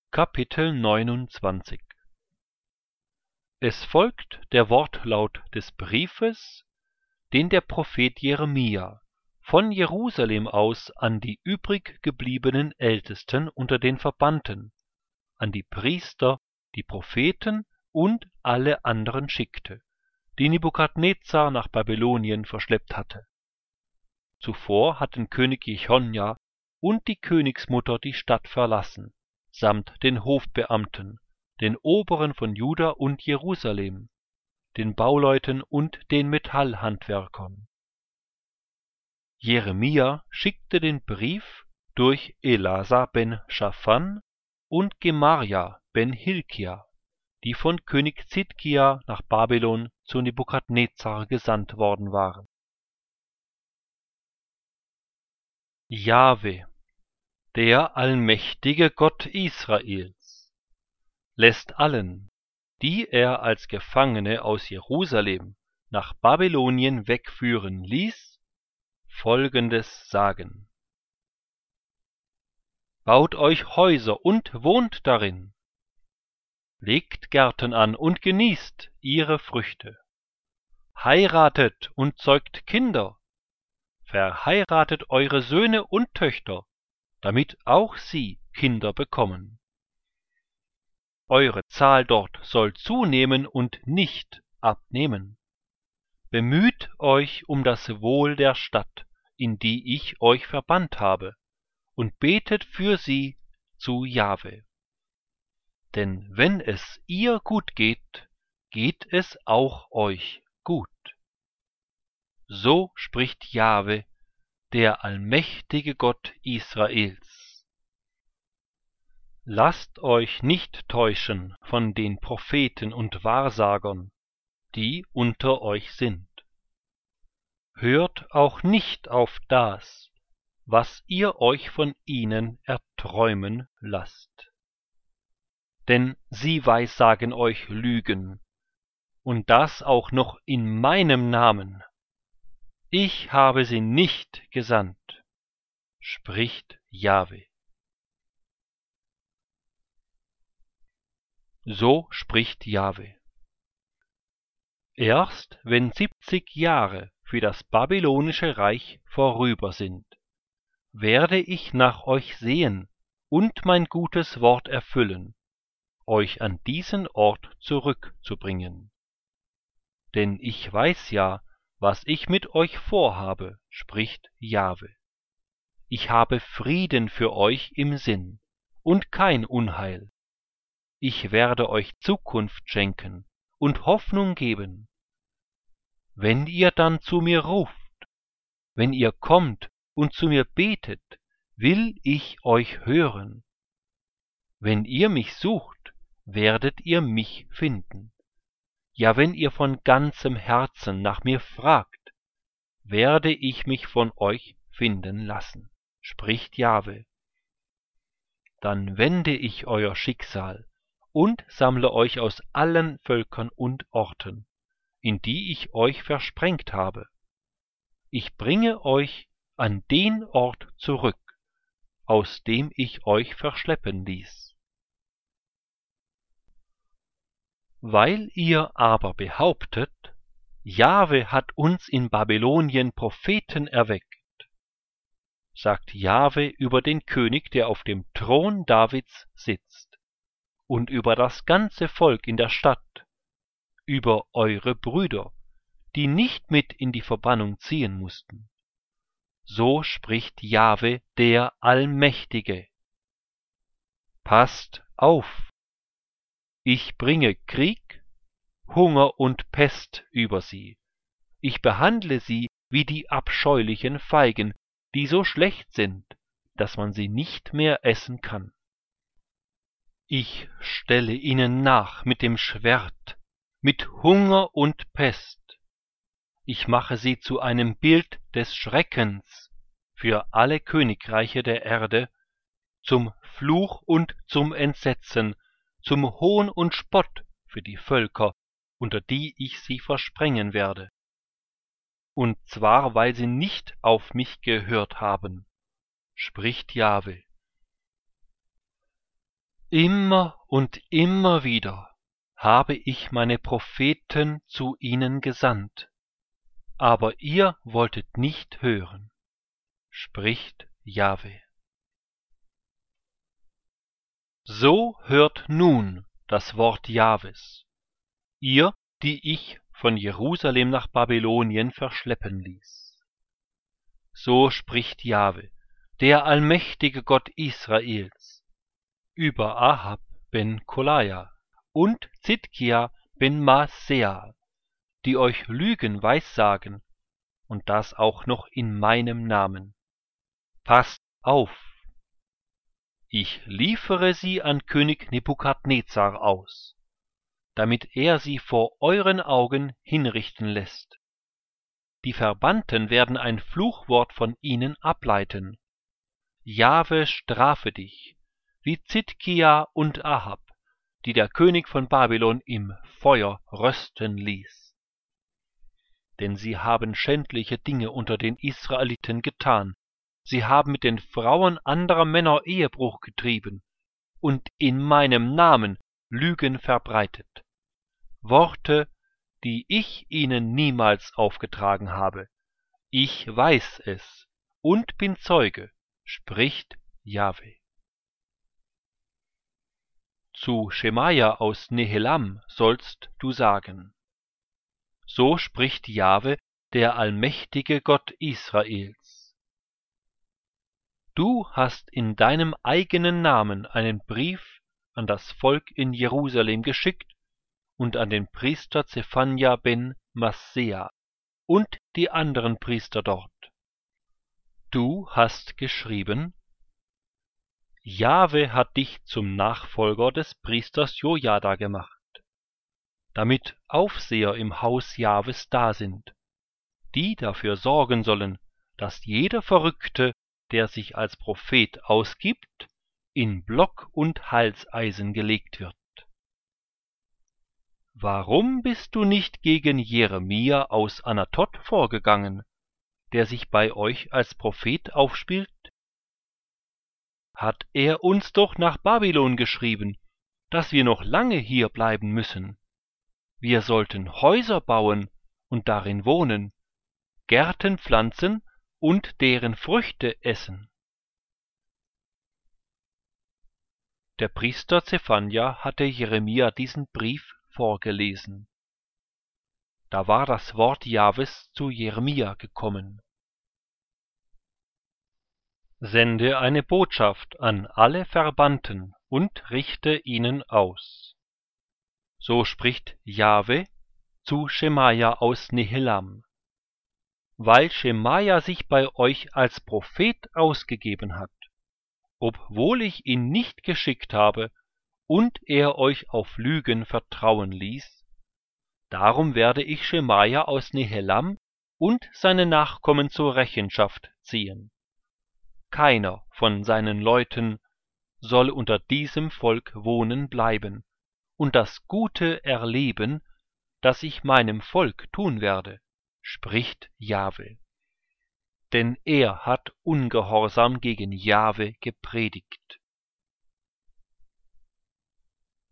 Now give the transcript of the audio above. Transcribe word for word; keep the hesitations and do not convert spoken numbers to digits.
Kapitel neunundzwanzig. Es folgt der Wortlaut des Briefes, den der Prophet Jeremia von Jerusalem aus an die übrig gebliebenen Ältesten unter den Verbannten, an die Priester, die Propheten und alle anderen schickte, die Nebukadnezar nach Babylonien verschleppt hatte. Zuvor hatten König Jechonja und die Königsmutter die Stadt verlassen, samt den Hofbeamten, den Oberen von Juda und Jerusalem, den Bauleuten und den Metallhandwerkern. Jeremia schickte den Brief durch Elasa ben Schaphan und Gemaria ben Hilkia, die von König Zidkia nach Babylon zu Nebukadnezar gesandt worden waren. Jahwe, der allmächtige Gott Israels, lässt allen, die er als Gefangene aus Jerusalem nach Babylonien wegführen ließ, Folgendes sagen: Baut euch Häuser und wohnt darin, legt Gärten an und genießt ihre Früchte, heiratet und zeugt Kinder, verheiratet eure Söhne und Töchter, damit auch sie Kinder bekommen. Eure Zahl dort soll zunehmen und nicht abnehmen. Bemüht euch um das Wohl der Stadt, in die ich euch verbannt habe, und betet für sie zu Jahwe. Denn wenn es ihr gut geht, geht es auch euch gut. So spricht Jahwe, der allmächtige Gott Israels. Lasst euch nicht täuschen von den Propheten und Wahrsagern, die unter euch sind. Hört auch nicht auf das, was ihr euch von ihnen erträumen lasst. Denn sie weissagen euch Lügen, und das auch noch in meinem Namen. Ich habe sie nicht gesandt, spricht Jahwe. So spricht Jahwe. Erst wenn siebzig Jahre für das babylonische Reich vorüber sind, werde ich nach euch sehen und mein gutes Wort erfüllen, euch an diesen Ort zurückzubringen. Denn ich weiß ja, was ich mit euch vorhabe, spricht Jahwe. Ich habe Frieden für euch im Sinn und kein Unheil. Ich werde euch Zukunft schenken und Hoffnung geben. Wenn ihr dann zu mir ruft, wenn ihr kommt und zu mir betet, will ich euch hören. Wenn ihr mich sucht, werdet ihr mich finden. Ja, wenn ihr von ganzem Herzen nach mir fragt, werde ich mich von euch finden lassen, spricht Jahwe. Dann wende ich euer Schicksal und sammle euch aus allen Völkern und Orten, in die ich euch versprengt habe. Ich bringe euch an den Ort zurück, aus dem ich euch verschleppen ließ. Weil ihr aber behauptet, Jahwe hat uns in Babylonien Propheten erweckt, sagt Jahwe über den König, der auf dem Thron Davids sitzt, und über das ganze Volk in der Stadt, über eure Brüder, die nicht mit in die Verbannung ziehen mussten. So spricht Jahwe, der Allmächtige. Passt auf! Ich bringe Krieg, Hunger und Pest über sie. Ich behandle sie wie die abscheulichen Feigen, die so schlecht sind, dass man sie nicht mehr essen kann. Ich stelle ihnen nach mit dem Schwert, mit Hunger und Pest. Ich mache sie zu einem Bild des Schreckens für alle Königreiche der Erde, zum Fluch und zum Entsetzen, zum Hohn und Spott für die Völker, unter die ich sie versprengen werde. Und zwar, weil sie nicht auf mich gehört haben, spricht Jahwe. Immer und immer wieder habe ich meine Propheten zu ihnen gesandt, aber ihr wolltet nicht hören, spricht Jahwe. So hört nun das Wort Jahwes, ihr, die ich von Jerusalem nach Babylonien verschleppen ließ. So spricht Jahwe, der allmächtige Gott Israels, über Ahab ben Kolaja und Zidkia ben Maaseah, die euch Lügen weissagen, und das auch noch in meinem Namen. Passt auf! Ich liefere sie an König Nebukadnezar aus, damit er sie vor euren Augen hinrichten lässt. Die Verbannten werden ein Fluchwort von ihnen ableiten. Jahwe strafe dich, wie Zidkia und Ahab, die der König von Babylon im Feuer rösten ließ. Denn sie haben schändliche Dinge unter den Israeliten getan. Sie haben mit den Frauen anderer Männer Ehebruch getrieben und in meinem Namen Lügen verbreitet. Worte, die ich ihnen niemals aufgetragen habe. Ich weiß es und bin Zeuge, spricht Jahwe. Zu Schemaja aus Nehelam sollst du sagen: So spricht Jahwe, der allmächtige Gott Israels. Du hast in deinem eigenen Namen einen Brief an das Volk in Jerusalem geschickt und an den Priester Zephania ben Maaseah und die anderen Priester dort. Du hast geschrieben: Jahwe hat dich zum Nachfolger des Priesters Jojada gemacht, damit Aufseher im Haus Jahwes da sind, die dafür sorgen sollen, dass jeder Verrückte, der sich als Prophet ausgibt, in Block und Halseisen gelegt wird. Warum bist du nicht gegen Jeremia aus Anatot vorgegangen, der sich bei euch als Prophet aufspielt? Hat er uns doch nach Babylon geschrieben, dass wir noch lange hier bleiben müssen. Wir sollten Häuser bauen und darin wohnen, Gärten pflanzen und deren Früchte essen. Der Priester Zephania hatte Jeremia diesen Brief vorgelesen. Da war das Wort Jahwes zu Jeremia gekommen. Sende eine Botschaft an alle Verbannten und richte ihnen aus. So spricht Jahwe zu Schemaja aus Nehelam. Weil Schemaja sich bei euch als Prophet ausgegeben hat, obwohl ich ihn nicht geschickt habe und er euch auf Lügen vertrauen ließ, darum werde ich Schemaja aus Nehelam und seine Nachkommen zur Rechenschaft ziehen. Keiner von seinen Leuten soll unter diesem Volk wohnen bleiben und das Gute erleben, das ich meinem Volk tun werde, spricht Jahwe. Denn er hat Ungehorsam gegen Jahwe gepredigt.